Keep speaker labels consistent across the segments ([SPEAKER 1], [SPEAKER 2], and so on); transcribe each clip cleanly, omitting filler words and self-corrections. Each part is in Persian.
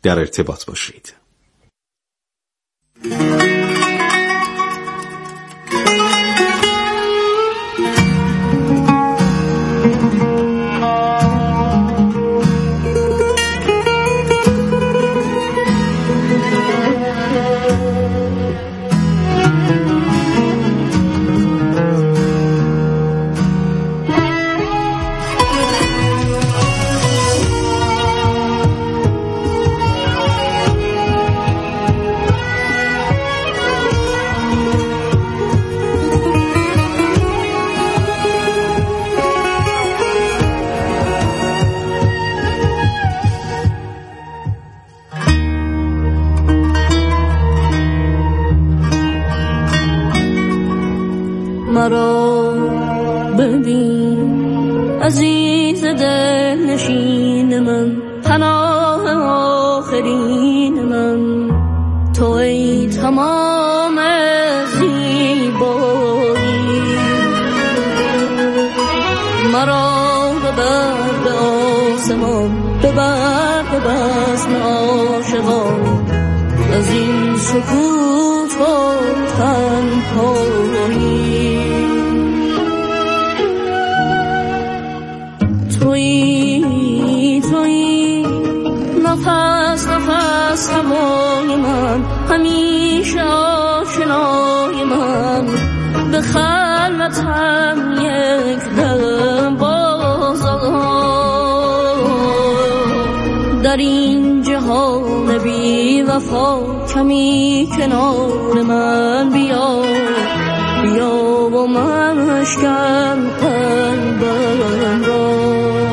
[SPEAKER 1] در ارتباط باشید.
[SPEAKER 2] مرا ببین عزیز دل نشین من، پناه آخرین من، تو ای تمام زیبایی. مرا ببر به آسمان، ببر به بزم عاشقان، از این سکوت و تنهایی. تویی نفس نفس هوای من، همیشه آشنای من، به خلوتم یک دم بازآی. در این جهان بی وفا کمی کنار من بیا، بیا و مشکن قلبم را.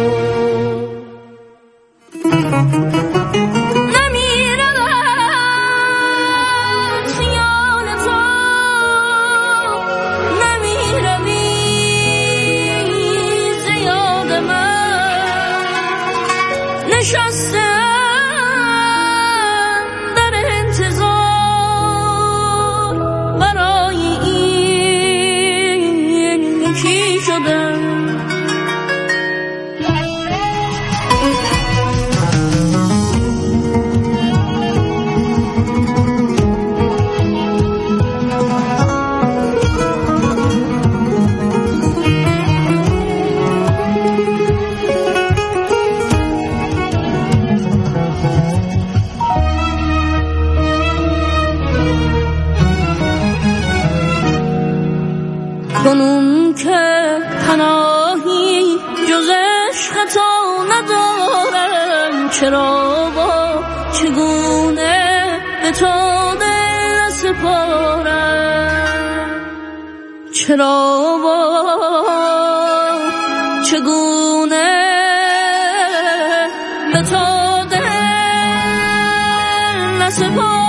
[SPEAKER 3] کنون که پناهی جز عشق تو ندارم، چرا با چگونه به تو دل سپارم، چرا با چگونه به تو دل سپارم.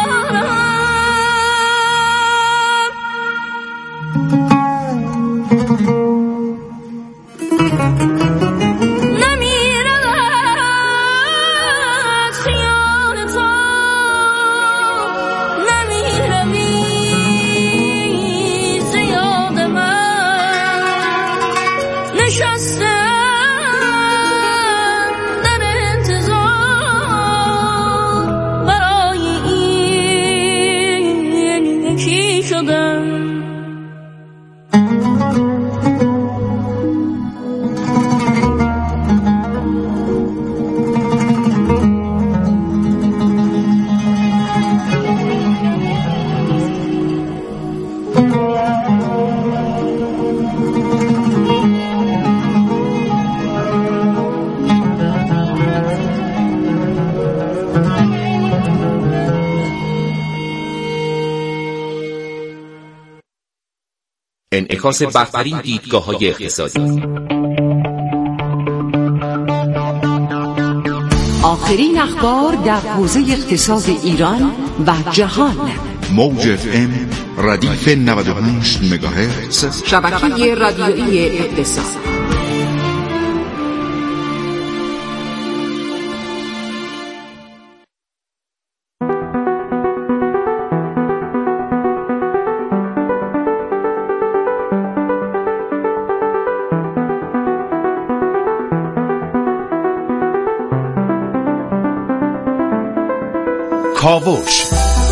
[SPEAKER 4] انعکاس برترین دیدگاه‌های اقتصادی.
[SPEAKER 5] آخرین اخبار در حوزه اقتصاد ایران و جهان.
[SPEAKER 6] موج FM ردیف 95 مگاهرتز،
[SPEAKER 5] شبکه رادیویی اقتصاد.
[SPEAKER 1] کاوش.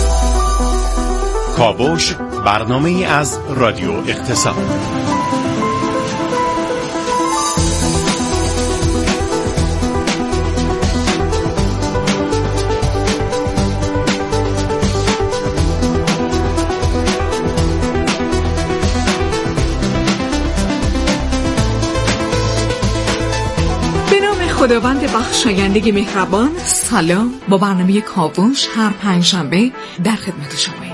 [SPEAKER 1] کاوش برنامه‌ای از رادیو اقتصاد.
[SPEAKER 7] خداوند بخشاینده مهربان، سلام. با برنامه کاوش هر پنجشنبه در خدمت شماییم.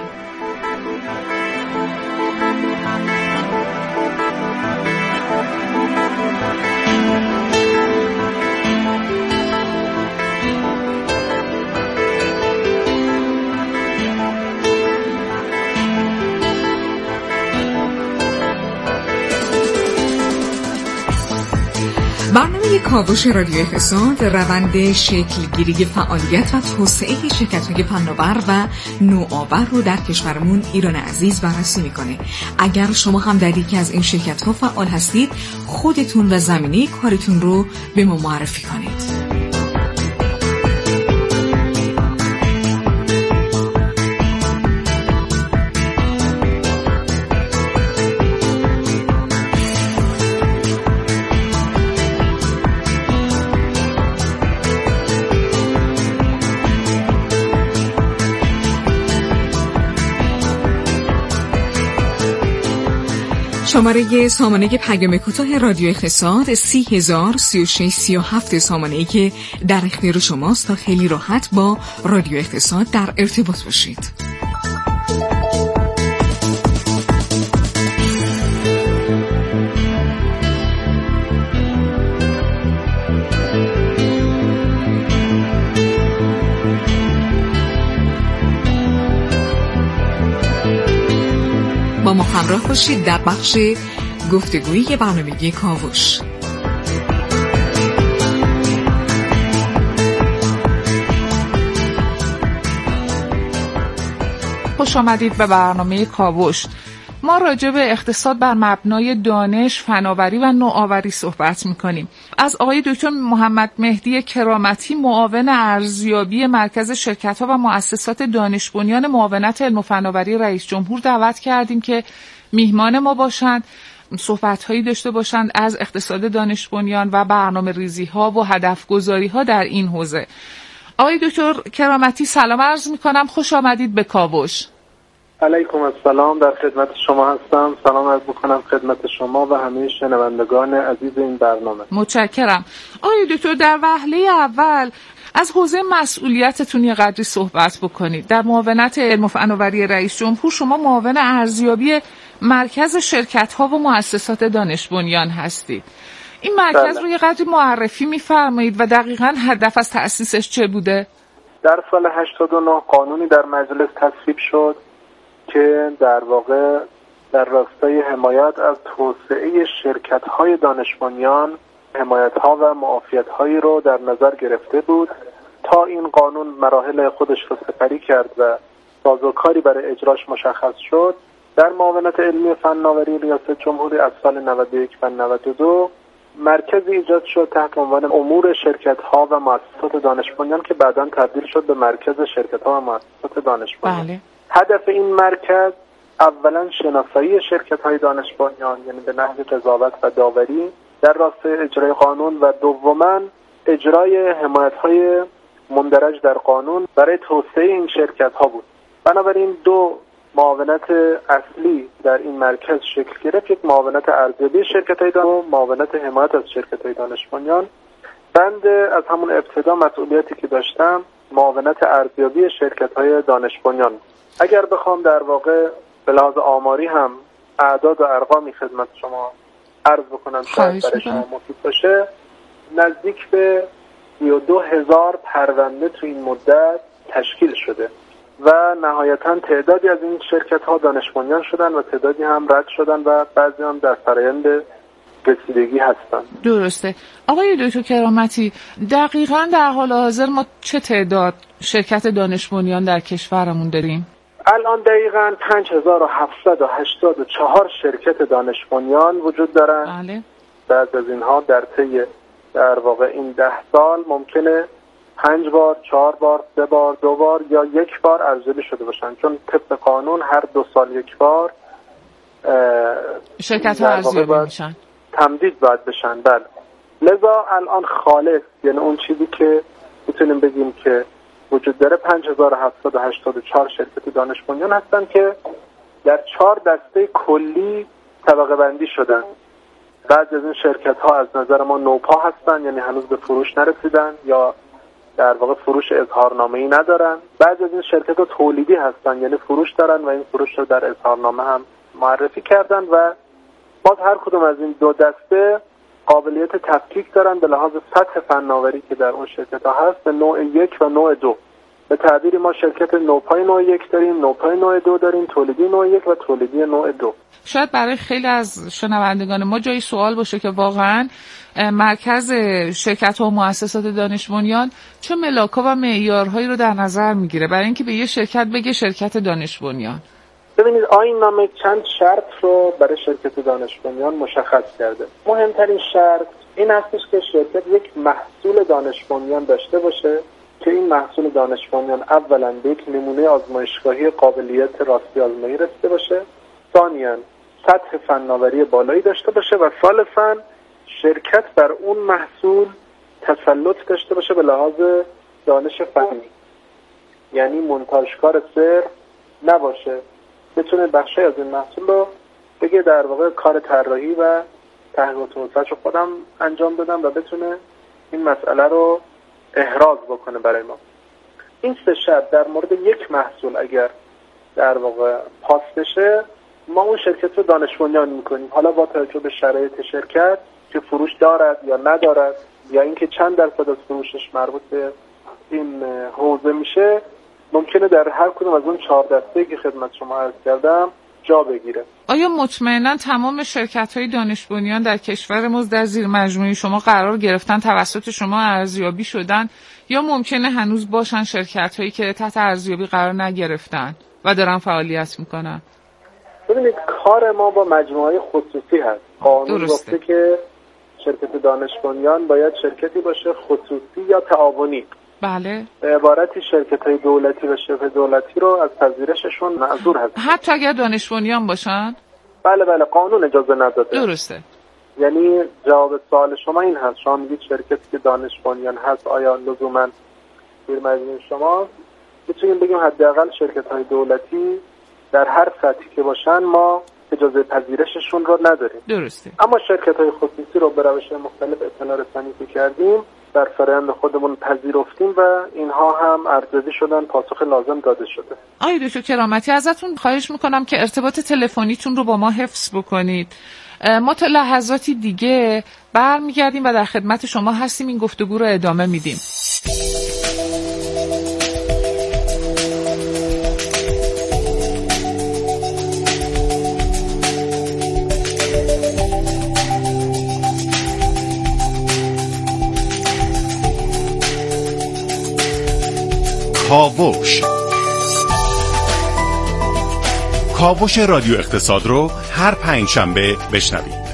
[SPEAKER 7] برنامه کاوش رادیو اقتصاد روند شکلگیری فعالیت و توسعه شرکت‌های فناور و نوآور رو در کشورمون ایران عزیز بررسی می‌کنه. اگر شما هم در یکی از این شرکت‌ها فعال هستید، خودتون و زمینه کارتون رو به ما معرفی کنید. شماره سامانه پیام کوتاه رادیو اقتصاد 303637 سامانه‌ای که در اختیار شماست تا خیلی راحت با رادیو اقتصاد در ارتباط باشید. با ما همراه باشید در بخش گفتگویی برنامه کاوش.
[SPEAKER 8] خوش آمدید به برنامه کاوش. ما راجع به اقتصاد بر مبنای دانش، فناوری و نوآوری صحبت می‌کنیم. از آقای دکتر محمد مهدی کرامتی، معاون ارزیابی مرکز شرکت‌ها و مؤسسات دانش بنیان معاونت علم و فناوری رئیس جمهور دعوت کردیم که میهمان ما باشند، صحبت‌هایی داشته باشند از اقتصاد دانش بنیان و برنامه‌ریزی‌ها و هدف‌گذاری‌ها در این حوزه. آقای دکتر کرامتی سلام عرض می‌کنم، خوش آمدید به کاوش.
[SPEAKER 9] علیکم السلام، در خدمت شما هستم. سلام عرض می‌کنم خدمت شما و همه شنوندگان عزیز این برنامه.
[SPEAKER 8] متشکرم. آقای دکتر در وهله اول از حوزه مسئولیتتون یه قدری صحبت بکنید. در معاونت علم و فناوری رئیس جمهور شما معاون ارزیابی مرکز شرکت‌ها و مؤسسات دانش بنیان هستید. این مرکز رو یه قدری معرفی می‌فرمایید و دقیقاً هدف از تأسیسش چه بوده؟
[SPEAKER 9] در سال 89 قانونی در مجلس تصویب شد که در واقع در راستای حمایت از توسعه شرکت‌های دانش بنیان حمایت‌ها و معافیت‌هایی رو در نظر گرفته بود. تا این قانون مراحل خودش رو سپری کرد و سازوکاری برای اجراش مشخص شد، در معاونت علمی فناوری ریاست جمهوری از سال 91 و 92 مرکزی ایجاد شد تحت عنوان امور شرکت‌ها و مؤسسات دانش بنیان که بعداً تبدیل شد به مرکز شرکت‌ها و مؤسسات دانش بنیان.
[SPEAKER 8] بله.
[SPEAKER 9] هدف این مرکز اولا شناسایی شرکت‌های دانش بنیان، یعنی به نحو قضاوت و داوری در راستای اجرای قانون، و دوما اجرای حمایت‌های مندرج در قانون برای توسعه این شرکت‌ها بود. بنابراین دو معاونت اصلی در این مرکز شکل گرفت، یک معاونت ارزیابی شرکت‌های دانش و معاونت حمایت از شرکت‌های دانش بنیان. بند از همون ابتدا مسئولیتی که داشتم معاونت ارزیابی شرکت‌های دانش بنیان. اگر بخوام در واقع به لحاظ آماری هم اعداد و ارقامی خدمت شما عرض بکنم شاید برای شما مفید باشه، نزدیک به 32,000 پرونده تو این مدت تشکیل شده و نهایتاً تعدادی از این شرکت‌ها دانش بنیان شدن و تعدادی هم رد شدن و بعضی هم در فرآیند رسیدگی هستن.
[SPEAKER 8] درسته. آقای دکتر کرامتی، دقیقاً در حال حاضر ما چه تعداد شرکت دانش بنیان در کشورمون داریم؟
[SPEAKER 9] الان دقیقاً 5784 شرکت دانش بنیان وجود دارن.
[SPEAKER 8] بله.
[SPEAKER 9] بعد از اینها در طی در واقع این 10 سال ممکنه 5 بار، 4 بار، 3 بار، 2 بار یا 1 بار ارزیابی شده باشن، چون طبق قانون هر 2 سال 1 بار
[SPEAKER 8] شرکت‌ها ارزیابی میشن،
[SPEAKER 9] تمدید باید بشن. بله. لذا الان خالص، یعنی اون چیزی که میتونیم بگیم که وجود داره 5784 شرکت دانش بنیان هستن که در 4 دسته کلی طبقه بندی شدن. بعضی از این شرکت ها از نظر ما نوپا هستن، یعنی هنوز به فروش نرسیدن یا در واقع فروش اظهارنامه‌ای ندارن. بعضی از این شرکت ها تولیدی هستن، یعنی فروش دارن و این فروش رو در اظهارنامه هم معرفی کردن و باز هر کدوم از این 2 دسته قابلیت تفکیک دارن به لحاظ سطح فناوری که در اون شرکت ها هست به نوع 1 و نوع 2. به تعبیری ما شرکت نوپای نوع 1 داریم، نوپای نوع 2 داریم، تولیدی نوع 1 و تولیدی نوع 2.
[SPEAKER 8] شاید برای خیلی از شنوندگان ما جایی سوال باشه که واقعاً مرکز شرکت‌ها و مؤسسات دانش بنیان چه ملاک‌ها و معیارهایی رو در نظر میگیره برای اینکه به یه شرکت بگه شرکت دانش بنیان؟
[SPEAKER 9] ببینید آیین نامه چند شرط رو برای شرکت دانش بنیان مشخص کرده. مهمترین شرط این هستش که شرکت یک محصول دانش بنیان داشته باشه که این محصول دانش بنیان اولا به یک نمونه آزمایشگاهی قابلیت راستی آزمایی رسیده باشه، ثانیاً سطح فناوری بالایی داشته باشه و ثالثاً شرکت بر اون محصول تسلط داشته باشه به لحاظ دانش فنی، یعنی منتاجکار صرف نباشه، بتونه بخشی از این محصول رو بگه در واقع کار طراحی و تحقیق و توسعه‌اش رو خودم انجام بدم و بتونه این مسئله رو احراز بکنه برای ما. این 3 شرط در مورد یک محصول اگر در واقع پاس بشه ما اون شرکت رو دانش بنیان میکنیم. حالا با توجه به شرایط شرکت که فروش دارد یا ندارد یا اینکه چند درصد از فروشش مربوط به این حوزه میشه، ممکنه در هر کدوم از اون 4 دسته‌ای که خدمت شما عرض کردم جا بگیره.
[SPEAKER 8] آیا مطمئنا تمام شرکت‌های دانش بنیان در کشور ما در زیر مجموعه شما قرار گرفتن، توسط شما ارزیابی شدن، یا ممکنه هنوز باشن شرکت‌هایی که تحت ارزیابی قرار نگرفتن و دارن فعالیت میکنن؟
[SPEAKER 9] ببینید کار ما با مجموعه خصوصی هست. قانون گفته که شرکت دانش بنیان باید شرکتی باشه خصوصی یا تعاونی.
[SPEAKER 8] بله.
[SPEAKER 9] به عبارتی شرکت‌های دولتی و شبه دولتی رو از پذیرششون معذور هست.
[SPEAKER 8] حتی اگر دانش بنیان باشن؟
[SPEAKER 9] بله درسته. اجازه نداده.
[SPEAKER 8] درسته.
[SPEAKER 9] یعنی جواب سوال شما این هست، شما میگید شرکتی که دانش بنیان هست آیا لزوما زیر مجموعه شما؟ میتونیم بگیم حداقل شرکت‌های دولتی در هر سطحی که باشن ما اجازه پذیرششون رو نداریم.
[SPEAKER 8] درسته.
[SPEAKER 9] اما شرکت‌های خصوصی رو به روش‌های مختلف اطلاع رسانی کردیم، در فرآیند خودمون پذیرفتیم و اینها هم ارزیابی شدن، پاسخ لازم داده شده.
[SPEAKER 8] آقای دکتر کرامتی ازتون خواهش میکنم که ارتباط تلفنیتون رو با ما حفظ بکنید. ما تا لحظاتی دیگه برمیگردیم و در خدمت شما هستیم، این گفتگو رو ادامه میدیم.
[SPEAKER 1] کاوش رادیو اقتصاد رو هر 5 شنبه بشنوید.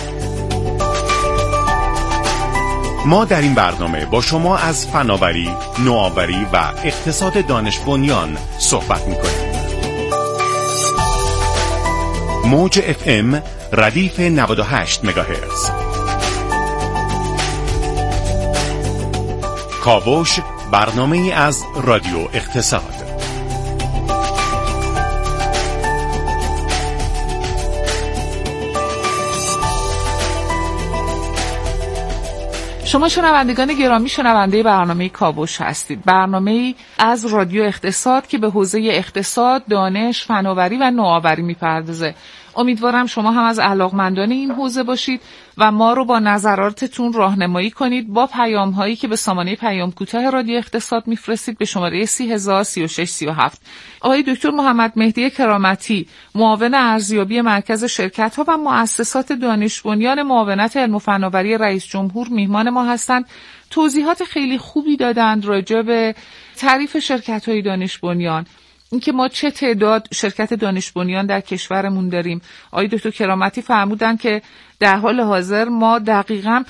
[SPEAKER 1] ما در این برنامه با شما از فناوری، نوآوری و اقتصاد دانش بنیان صحبت می‌کنیم. موج FM ردیف 98 مگاهرتز. کاوش برنامه‌ای از رادیو اقتصاد.
[SPEAKER 8] شما شنوندگان گرامی شنونده برنامه کاوش هستید. برنامه‌ای از رادیو اقتصاد که به حوزه اقتصاد، دانش، فناوری و نوآوری میپردازه. امیدوارم شما هم از علاقمندان این حوزه باشید و ما رو با نظراتتون راهنمایی کنید با پیام‌هایی که به سامانه پیام کوتاه رادیو اقتصاد میفرستید به شماره 303637. آقای دکتر محمد مهدی کرامتی، معاون ارزیابی مرکز شرکت‌ها و مؤسسات دانش بنیان معاونت علم و فناوری رئیس جمهور میهمان ما هستند. توضیحات خیلی خوبی دادند راجع به تعریف شرکت‌های دانش بنیان، اینکه ما چه تعداد شرکت دانش بنیان در کشورمون داریم. آقای دکتر کرامتی فرمودن که در حال حاضر ما دقیقاً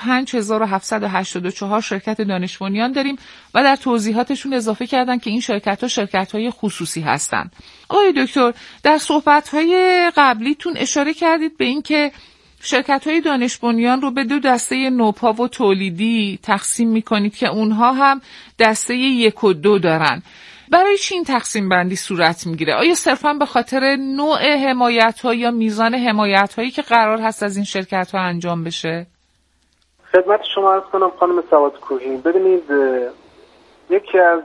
[SPEAKER 8] 5784 شرکت دانش بنیان داریم و در توضیحاتشون اضافه کردن که این شرکت‌ها شرکت‌های خصوصی هستند. آقای دکتر، در صحبت‌های قبلیتون اشاره کردید به این که شرکت‌های دانش بنیان رو به دو دسته نوپا و تولیدی تقسیم می‌کنید که اونها هم دسته 1 و 2 دارن. برای چی این تقسیم بندی صورت میگیره؟ آیا صرفاً به خاطر نوع حمایت‌ها یا میزان حمایت‌هایی که قرار هست از این شرکت‌ها انجام بشه؟
[SPEAKER 9] خدمت شما عرض کنم خانم سوادکوهی، ببینید یکی از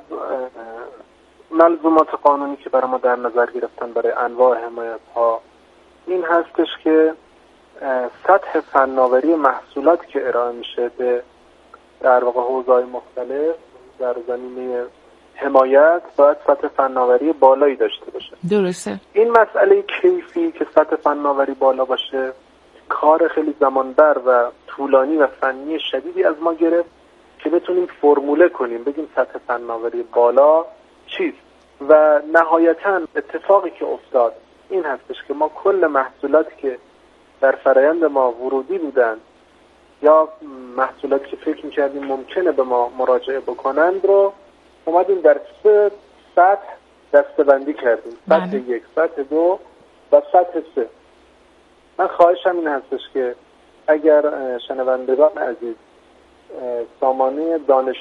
[SPEAKER 9] ملزومات قانونی که برای ما در نظر گرفتن برای انواع حمایت‌ها این هستش که سطح فناوری محصولات که ارائه میشه به در واقع حوزه‌های مختلف در زمینه حمایت باید سطح فناوری بالایی داشته باشه.
[SPEAKER 8] درسته. این
[SPEAKER 9] مسئله کیفی که سطح فناوری بالا باشه کار خیلی زمانبر و طولانی و فنی شدیدی از ما گرفت که بتونیم فرموله کنیم بگیم سطح فناوری بالا چیست و نهایتاً اتفاقی که افتاد این هستش که ما کل محصولاتی که در فرایند ما ورودی بودن یا محصولاتی که فکر می‌کردیم ممکنه به ما مراجعه بکنند رو اومدیم در 3 سطح دسته‌بندی کردیم. سطح 1، سطح 2 و سطح 3. من خواهشم این هستش که اگر شنوندگان عزیز سامانه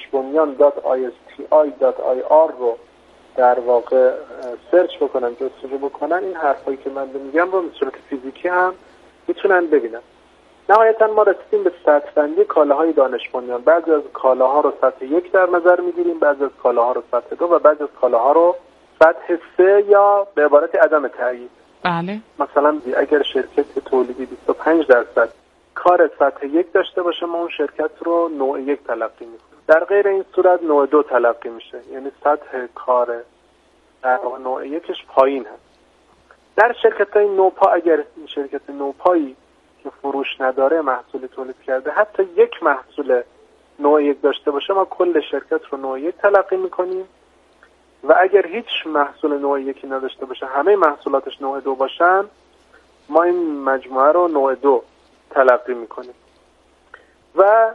[SPEAKER 9] daneshbunyan.isti.ir رو در واقع سرچ بکنن، جستجو بکنن، این حرفایی که من میگم رو به صورت فیزیکی هم میتونن ببینن. نهایتا ما رسیدیم به سطح بندی کالاهای دانش بنیان. بعضی از کالاها رو سطح 1 در نظر میگیریم، بعضی از کالاها رو سطح 2 و بعضی از کالاها رو سطح 3 یا به عبارت عدم تأیید.
[SPEAKER 8] بله.
[SPEAKER 9] مثلا اگر شرکت تولیدی 25% کار سطح 1 داشته باشه ما اون شرکت رو نوع 1 تلقی میکنیم. در غیر این صورت نوع 2 تلقی میشه، یعنی سطح کار در نوع 1ش پایین هست. در شرکت‌های نوپا اگر شرکت نوپایی که فروش نداره محصول تولید کرده حتی یک محصول نوع 1 داشته باشه ما کل شرکت رو نوع 1 تلقی میکنیم و اگر هیچ محصول نوع 1 نداشته باشه همه محصولاتش نوع 2 باشن ما این مجموعه رو نوع 2 تلقی میکنیم. و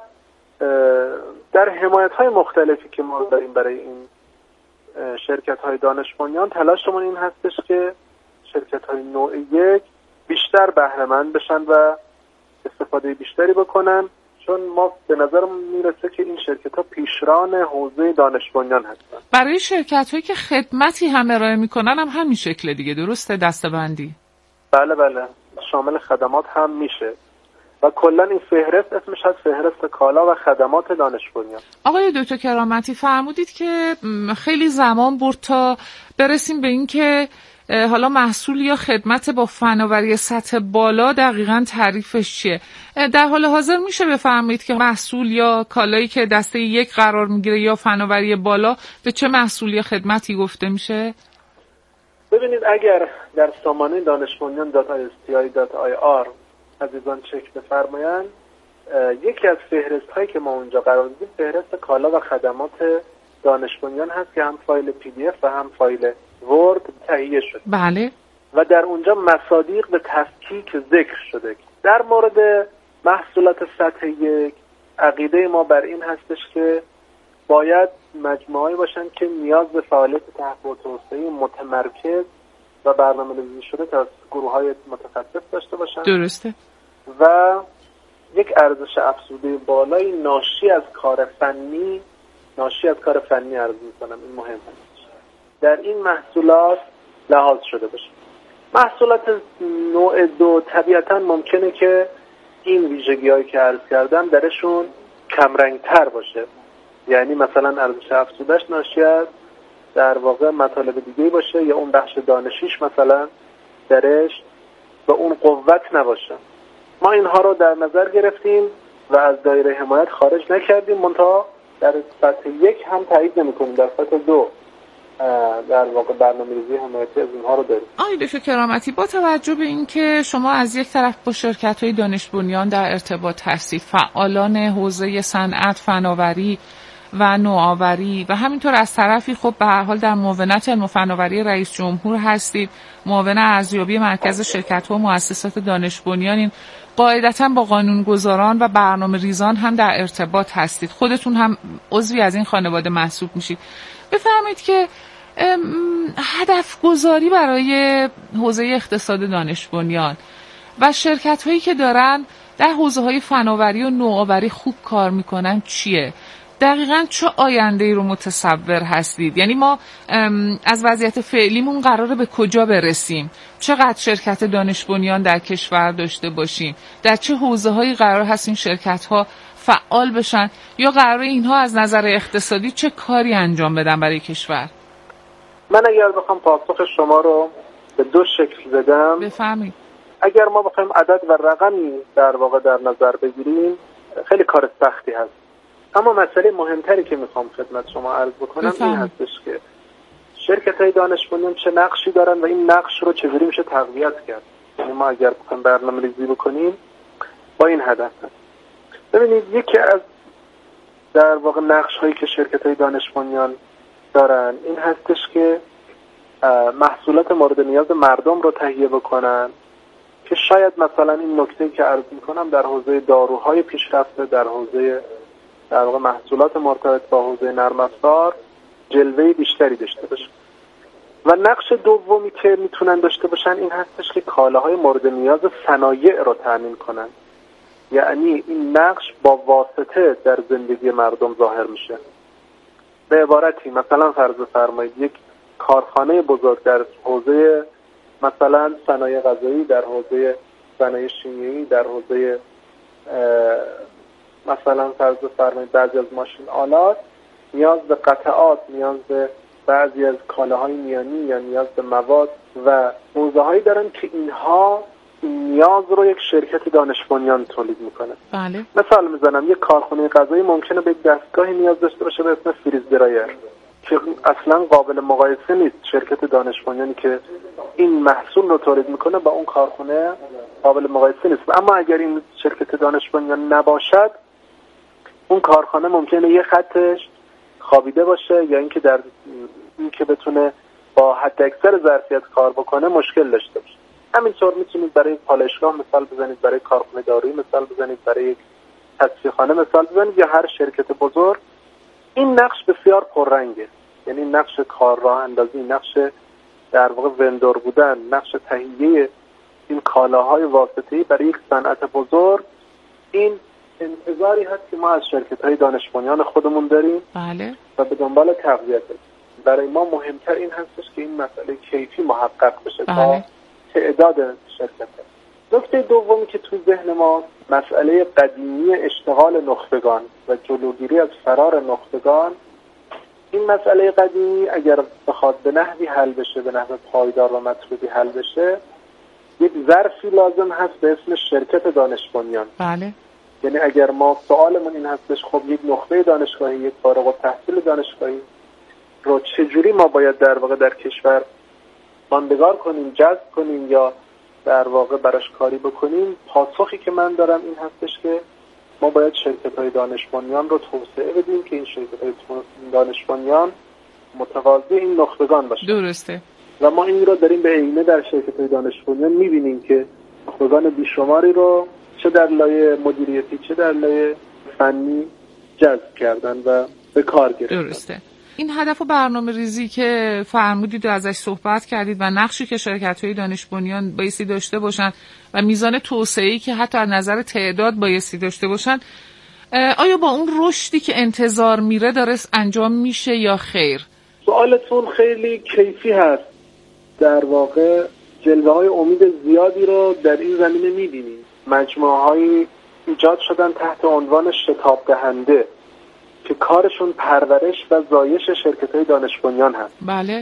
[SPEAKER 9] در حمایت‌های مختلفی که ما داریم برای این شرکت‌های دانش بنیان تلاشمون این هستش که شرکت‌های نوع 1 بیشتر بهره‌مند بشن و استفاده بیشتری بکنن، چون ما به نظرمون میرسه که این شرکت‌ها پیشران حوزه دانش بنیان هستن.
[SPEAKER 8] برای شرکت‌هایی که خدمتی هم ارائه میکنن هم همین شکل دیگه، درسته؟ دسته‌بندی.
[SPEAKER 9] بله شامل خدمات هم میشه و کلا این فهرست اسمش هست فهرست کالا و خدمات دانش بنیان.
[SPEAKER 8] آقای دکتر کرامتی فرمودید که خیلی زمان برد تا برسیم به این که حالا محصول یا خدمت با فناوری سطح بالا دقیقاً تعریفش چیه. در حال حاضر میشه بفرمایید که محصول یا کالایی که دسته 1 قرار میگیره یا فناوری بالا به چه محصول یا خدمتی گفته میشه؟
[SPEAKER 9] ببینید اگر در سامانه daneshbunyan.isti.ir عزیزان چک بفرمایند یکی از فهرست هایی که ما اونجا قرار دادیم فهرست کالا و خدمات دانش بنیان هست که هم فایل PDF و هم فایل ورد تهیه شده.
[SPEAKER 8] بله.
[SPEAKER 9] و در اونجا مصادیق به تفکیک ذکر شده. در مورد محصولات سطح 1 عقیده ما بر این هستش که باید مجموعه‌ای باشن که نیاز به فعالیت تحقیق و توسعه متمرکز و برنامه‌ریزی شده توسط گروه‌های متخصص داشته باشن.
[SPEAKER 8] درسته.
[SPEAKER 9] و یک ارزش افزوده بالایی ناشی از کار فنی عرض می‌کنم، این مهم هست. در این محصولات لحاظ شده باشه. محصولات نوع 2 طبیعتاً ممکنه که این ویژگی‌هایی که عرض کردم درشون کمرنگ‌تر باشه، یعنی مثلا ارزش افزوده‌اش ناشی از در واقع مطالب دیگه‌ای باشه یا اون بخش دانشیش مثلا درش به اون قوت نباشه. ما اینها رو در نظر گرفتیم و از دایره حمایت خارج نکردیم، منتها در سطح 1 هم تایید نمی‌کنیم، در سطح 2 در واقع برنامه‌ریزی حمایتی از اینها رو داریم.
[SPEAKER 8] آقای دکتر کرامتی، با توجه به اینکه شما از یک طرف با شرکت‌های دانش بنیان در ارتباط هستید، فعالان حوزه صنعت، فناوری و نوآوری و همینطور از طرفی خب به هر حال در معاونت علم و فناوری رئیس جمهور هستید، معاون ارزیابی مرکز شرکت‌ها و مؤسسات دانش بنیان، قاعدتاً با قانونگذاران و برنامه‌ریزان هم در ارتباط هستید، خودتون هم عضوی از این خانواده محسوب میشید. بفرمایید که هدف گذاری برای حوزه اقتصاد دانش بنیان و شرکت هایی که دارن در حوزه های فناوری و نوآوری خوب کار میکنن چیه؟ دقیقاً چه آینده‌ای رو متصور هستید؟ یعنی ما از وضعیت فعلیمون قراره به کجا برسیم؟ چقدر شرکت دانش بنیان در کشور داشته باشیم؟ در چه حوزه‌هایی قرار هست این شرکت‌ها فعال بشن؟ یا قراره اینها از نظر اقتصادی چه کاری انجام بدن برای کشور؟
[SPEAKER 9] من اگر بخوام پاسخ شما رو به دو شکل بدم،
[SPEAKER 8] بفهمید.
[SPEAKER 9] اگر ما بخوایم عدد و رقمی در واقع در نظر بگیریم خیلی کار سختی هست، اما مسئله مهمتری که میخوام خدمت شما عرض بکنم این هستش که شرکت‌های دانش بنیان چه نقشی دارن و این نقش رو چجوری میشه تقویت کرد. یعنی ما اگر بخوایم برنامه‌ریزی بکنیم با این هدف هست. ببینید یکی از در واقع نقش‌هایی که شرکت‌های دانش بنیان دارن این هستش که محصولات مورد نیاز مردم رو تهیه بکنن که شاید مثلا این نکته که عرض میکنم در حوزه داروهای پیشرفته، در حوزه در واقع محصولات مرتبط با حوزه نرم افزار جلوه بیشتری داشته باشه. و نقش دومی که میتونن داشته باشن این هستش که کالاهای مورد نیاز صنایع رو تامین کنن. یعنی این نقش با واسطه در زندگی مردم ظاهر میشه. به عبارتی مثلا فرض فرمایید یک کارخانه بزرگ در حوزه مثلا صنایع غذایی، در حوزه صنایع شیمیایی، در حوزه مثلا فرض فرمایید بعضی از ماشین آلات نیاز به قطعات، نیاز به بعضی از کالاهای میانی یا نیاز به مواد و حوزه‌هایی دارن که اینها این نیاز رو یک شرکت دانش بنیان تولید میکنه.
[SPEAKER 8] بله.
[SPEAKER 9] مثال میزنم یک کارخانه غذایی ممکنه به دستگاهی نیاز داشته باشه به اسم فریز درایر که اصلا قابل مقایسه نیست. شرکت دانش بنیانی که این محصول رو تولید میکنه با اون کارخانه قابل مقایسه نیست. اما اگر این شرکت دانش بنیان نباشد اون کارخانه ممکنه یه خطش خوابیده باشه یا اینکه در اینکه بتونه با حد اکثر ظرفیت کار بکنه مشکل داشته باشه. همینطور میتونید برای پالایشگاه مثال بزنید، برای کارخانه دارویی مثال بزنید، برای یک تصفیه‌خانه مثال بزنید یا هر شرکت بزرگ. این نقش بسیار پررنگه، یعنی نقش کارراه اندازی، نقش در واقع وندور بودن، نقش تهیه این کالاهای واسطه‌ای برای یک صنعت بزرگ. این انتظاری هست که ما از شرکت‌های دانش بنیان خودمون داریم.
[SPEAKER 8] بله.
[SPEAKER 9] و به دنبال تقویت. برای ما مهمتر این هستش که این مسئله کیفی محقق بشه.
[SPEAKER 8] بله.
[SPEAKER 9] تا تعداد شرکت. نکته دومی که تو ذهن ما مسئله قدیمی اشتغال نخبگان و جلوگیری از فرار نخبگان. این مسئله قدیمی اگر بخواد به نحوی حل بشه، به نحو پایدار و مطلوبی حل بشه، یک ظرفی لازم هست به اسم شرکت دانش بنیان.
[SPEAKER 8] بله.
[SPEAKER 9] یعنی اگر ما سوالمون این هستش خب یک نخبه دانشگاهی، یک فارغ التحصیل دانشگاهی رو چجوری ما باید در واقع در کشور ماندگار کنیم، جذب کنیم یا در واقع براش کاری بکنیم، پاسخی که من دارم این هستش که ما باید شرکت‌های دانش بنیان رو توسعه بدیم که این شرکت‌های دانش بنیان متقاضی این نخبگان باشه.
[SPEAKER 8] درسته.
[SPEAKER 9] و ما این رو داریم به عینه در شرکت‌های دانش بنیان می‌بینیم که نخبگان بیشماری رو چه در لایه مدیریتی چه در لایه فنی جذب کردن و به کار گرفتن.
[SPEAKER 8] درسته. این هدف و برنامه ریزی که فرمودید و ازش صحبت کردید و نقشی که شرکت‌های دانش بنیان بایستی داشته باشن و میزان توسعه‌ای که حتی از نظر تعداد بایستی داشته باشن، آیا با اون رشدی که انتظار میره داره انجام میشه یا خیر؟
[SPEAKER 9] سوالتون خیلی کیفی هست. در واقع جلوه‌های امید زیادی رو در این زمینه می‌بینیم. مجموعه‌هایی ایجاد شدن تحت عنوان شتاب دهنده که کارشون پرورش و زایش شرکت‌های دانش بنیان هست.
[SPEAKER 8] بله.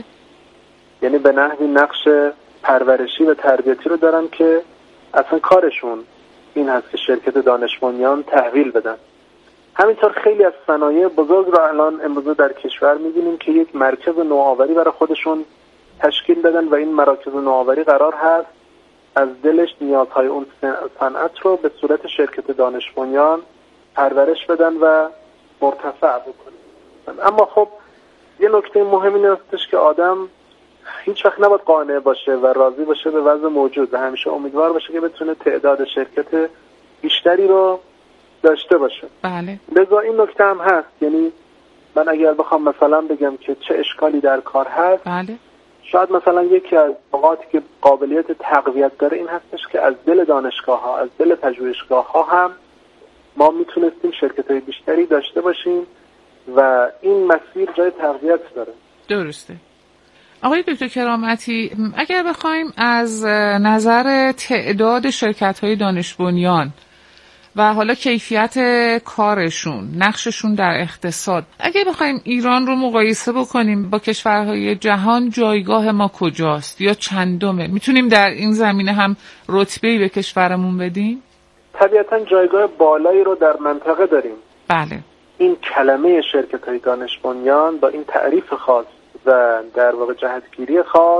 [SPEAKER 9] یعنی به نحوی نقش پرورشی و تربیتی رو دارن که اصلا کارشون این هست که شرکت دانش بنیان تحویل بدن. همینطور خیلی از صنایع بزرگ رو الان امروز در کشور می‌بینیم که یک مرکز نوآوری برای خودشون تشکیل دادن و این مراکز نوآوری قرار هست از دلش نیازهای اون صنعت رو به صورت شرکت دانش بنیان پرورش بدن و مرتفع بکنن. هستند. اما خب یه نکته مهم این هستش که آدم هیچ وقت نباید قانع باشه و راضی باشه به وضع موجود و همیشه امیدوار باشه که بتونه تعداد شرکت بیشتری رو داشته باشه.
[SPEAKER 8] بله.
[SPEAKER 9] لذا این نکته هم هست، یعنی من اگر بخوام مثلا بگم که چه اشکالی در کار هست،
[SPEAKER 8] بله.
[SPEAKER 9] شاید مثلا یکی از نقاطی که قابلیت تقویت داره این هستش که از دل دانشگاه ها، از دل پژوهشگاه ها هم ما میتونستیم شرکت‌های بیشتری داشته باشیم و این مسیر جای تقویت داره.
[SPEAKER 8] درسته. آقای دکتر کرامتی، اگر بخوایم از نظر تعداد شرکت‌های دانش بنیان و حالا کیفیت کارشون، نقششون در اقتصاد، اگه بخوایم ایران رو مقایسه بکنیم با کشورهای جهان، جایگاه ما کجاست یا چندمه؟ میتونیم در این زمینه هم رتبه‌ای به کشورمون بدیم؟
[SPEAKER 9] طبیعتاً جایگاه بالایی رو در منطقه داریم.
[SPEAKER 8] بله.
[SPEAKER 9] این کلمه شرکت‌های دانش بنیان با این تعریف خاص و در واقع جهتگیری خاص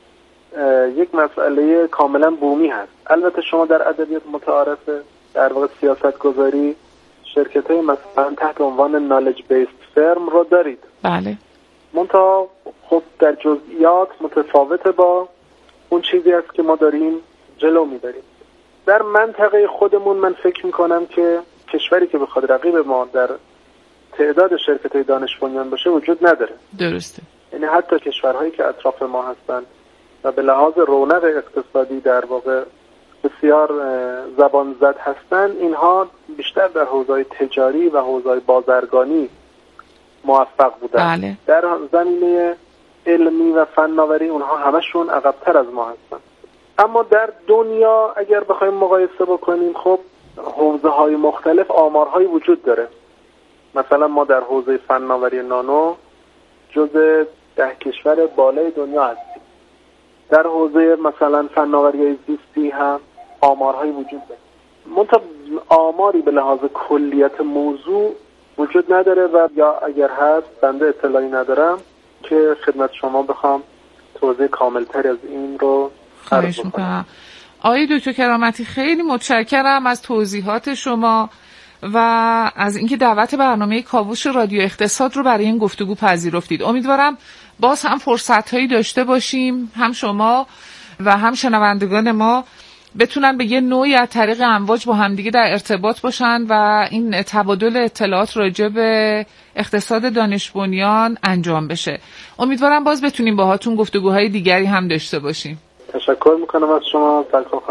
[SPEAKER 9] یک مسئله کاملا بومی هست. البته شما در ادبیات متعارفه در واقع سیاست گذاری شرکت‌های مثلا تحت عنوان knowledge based firm رو دارید.
[SPEAKER 8] بله.
[SPEAKER 9] منتها خب در جزئیات متفاوت با اون چیزی است که ما داریم جلو می‌بریم. در منطقه خودمون من فکر می‌کنم که کشوری که بخواد رقیب ما در تعداد شرکت‌های دانش بنیان باشه وجود نداره.
[SPEAKER 8] درسته.
[SPEAKER 9] یعنی حتی کشورهایی که اطراف ما هستند و به لحاظ رونق اقتصادی در واقع بسیار زبان زد هستند، اینها بیشتر در حوزه‌های تجاری و حوزه‌های بازرگانی موفق بودند.
[SPEAKER 8] بله.
[SPEAKER 9] در زمینه علمی و فناوری اونها همشون عقب‌تر از ما هستند. اما در دنیا اگر بخوایم مقایسه بکنیم، خب حوزه‌های مختلف آمارهایی وجود داره. مثلا ما در حوزه فناوری نانو جزء 10 کشور بالای دنیا هستیم. در حوزه مثلا فناوری زیستی هم آمارهایی وجود داره. منتها آماری به لحاظ کلیت موضوع وجود نداره و یا اگر هست بنده اطلاعی ندارم که خدمت شما بخوام توضیح کاملتر از این رو
[SPEAKER 8] خواهش میکنم. آقای دکتر کرامتی، خیلی متشکرم از توضیحات شما و از اینکه دعوت برنامه کاوش رادیو اقتصاد رو برای این گفتگو پذیرفتید. امیدوارم باز هم فرصت‌هایی داشته باشیم، هم شما و هم شنوندگان ما بتونن به یه نوعی از طریق امواج با همدیگه در ارتباط باشن و این تبادل اطلاعات راجع به اقتصاد دانش بنیان انجام بشه. امیدوارم باز بتونیم باهاتون گفتگوهای دیگری هم داشته باشیم.
[SPEAKER 9] تشکر میکنم از شما.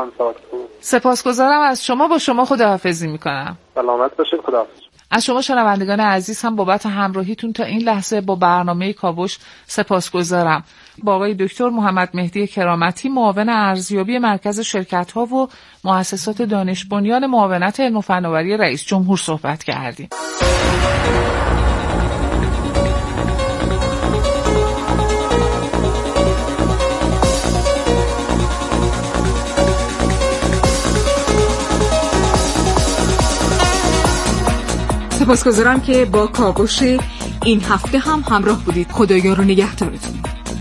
[SPEAKER 8] سپاسگزارم از شما. با شما خداحافظی میکنم.
[SPEAKER 9] سلامت باشید. خداحافظ.
[SPEAKER 8] از شما شنوندگان عزیز هم بابت همراهیتون تا این لحظه با برنامه کاوش سپاسگزارم. با آقای دکتر محمد مهدی کرامتی، معاون ارزیابی مرکز شرکت‌ها و مؤسسات دانش بنیان معاونت علم و فناوری رئیس جمهور صحبت کردیم.
[SPEAKER 7] سپاسگزارم که با کاوش این هفته هم همراه بودید. خدایا رو نگهدارتون.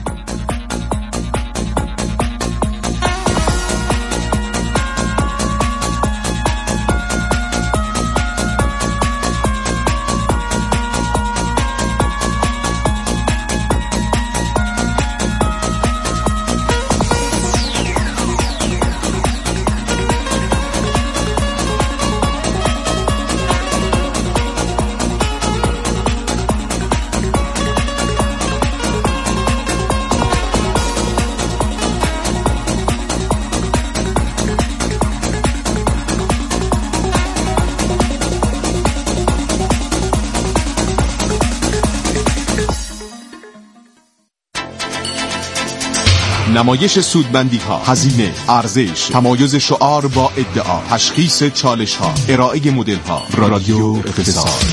[SPEAKER 1] نمایش سودمندی‌ها، هزینه، ارزش، تمایز شعار با ادعا، تشخیص چالش‌ها، ارائه مدل‌ها. رادیو اقتصاد.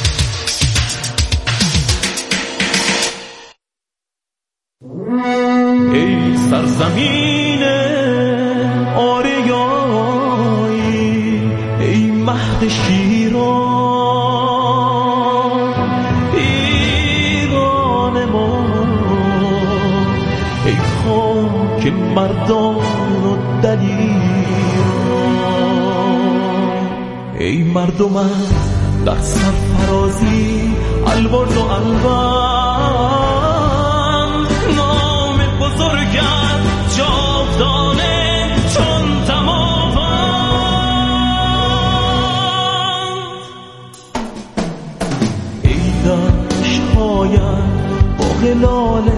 [SPEAKER 10] ای سرزمین آریایی، ای مهد شیران، ایران ما، ای خاک مردان و دلیران، ای مردم در سرفرازی الورد و انبر